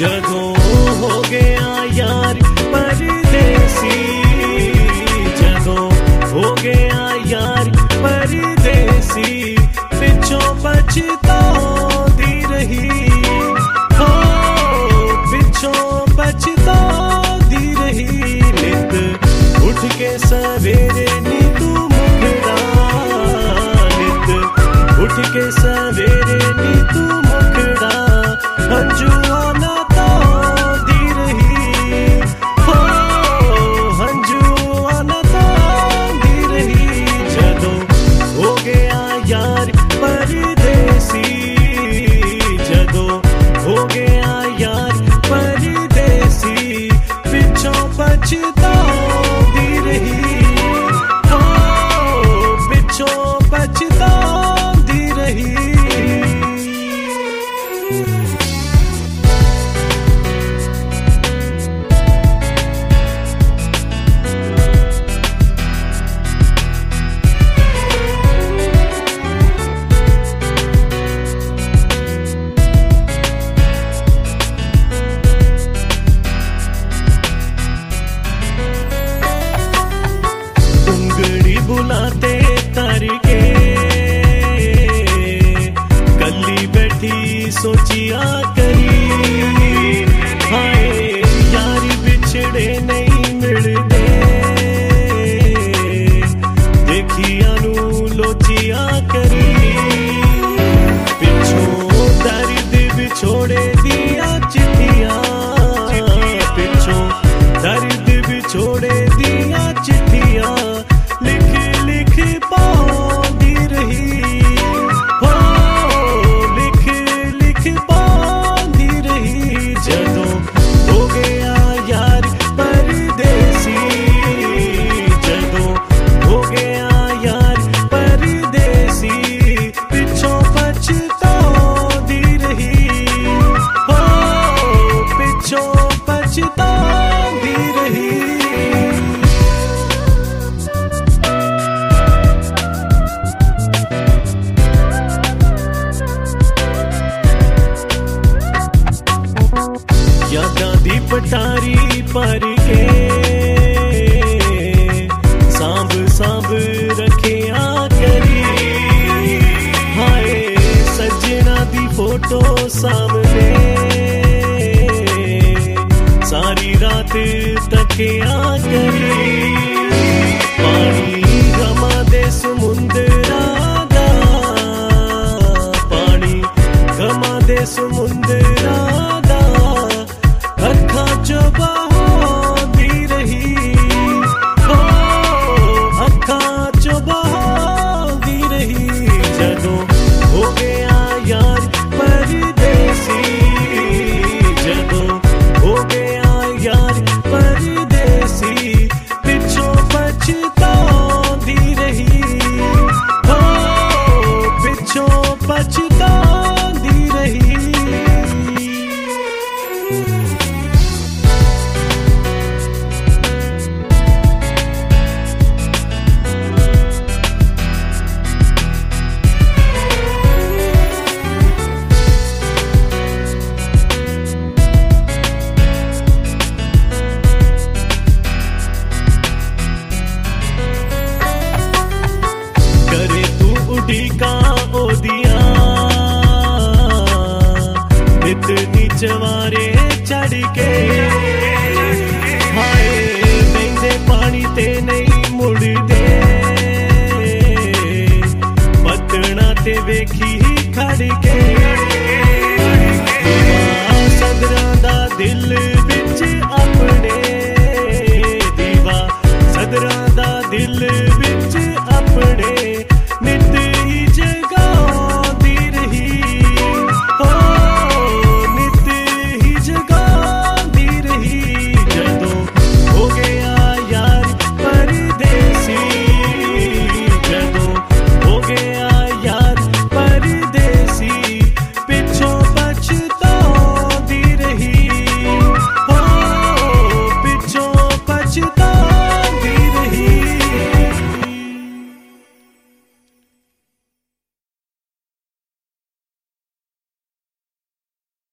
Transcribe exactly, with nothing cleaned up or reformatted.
जदों हो गया यार परदेसी, जदों हो गया यार परदेसी, पिछों पछताती रही, हो पिछों पछताती रही। नित उठ के सवेरे नी तू मुखड़ा, नित उठ के सवेरे नी तू मुखड़ा, हंजुआ ना तांदी रही, हो हंजुआ ना तांदी रही। जदों हो गया यार परदेसी, जदों हो गया यार परदेसी, पिछों पछताती रही, हो पिछों पछताती रही। बुलाते तर के गली बैठी सोचिया करी, हाय यार बिछड़े नहीं मिलते, देखिया नू लोचिया करी। पिछों दर्द बिछोड़े दिया चिट्ठियां, पिछों दर्द बिछोड़े दिया चिट्ठियां, लिख लिख पाती रही, हो लिख लिख पाती रही। जदों हो गया यार परदेसी, जदों हो गया यार परदेसी, पिछों पछताती रही, हो पिछों पछताती रही। यादां दी पटारी पर के सांभ सांभ रखिया करी, हाय सजना दी फोटो सामने सारी रात तकिया करी। पानी गमा दे समुंदरा दा, पानी गमा दे समुंदरा दा, अखा चो बहाती रही, हो अखा चो बहाती रही। जदों हो गया यार परदेसी, जदों हो गया यार परदेसी, पिछों पछताती रही, हो पिछों पछताती रही। करे तू उड़ीका ओदिया, नित नीचवारे चढ़ के, हाय बहंदे पानी ते नहीं मुड़दे, पतना ते वेखी खड़ के। सदरां दा दिल विच अपने, दीवा सदरां दा दिल विच अपने, नित ही जगाती रही, हो नित ही जगाती रही। जदों हो गया यार परदेसी, जदों हो गया यार परदेसी, पिछों पछताती रही, हो पिछों पछता